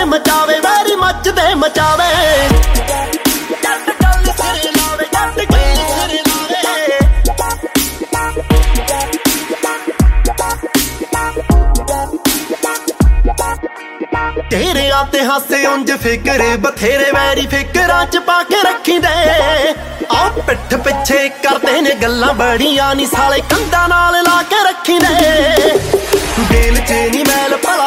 ਮਚਾਵੇ very ਮੱਚਦੇ ਮਚਾਵੇ ਜੱਟ ਗੱਲ ਸਿਰੇ ਲਾਵੇ ਜੱਟ ਗੱਲ ਸਿਰੇ ਲਾਵੇ ਤੇਰੇ ਆਤੇ ਹਾਸੇ ਉਂਝ ਫਿਕਰੇ ਬਥੇਰੇ ਵੈਰੀ ਫਿਕਰਾਂ ਚ ਪਾ ਕੇ ਰੱਖੀ ਦੇ ਆ ਪਿੱਠ ਪਿੱਛੇ ਕਰਦੇ ਨੇ ਗੱਲਾਂ ਬੜੀਆਂ ਨੀ ਸਾਲੇ ਕੰਧਾਂ ਨਾਲ ਲਾ ਕੇ ਰੱਖੀ ਦੇ ਦਿਲ ਚ ਨੀ ਮੈਲ ਭਲਾ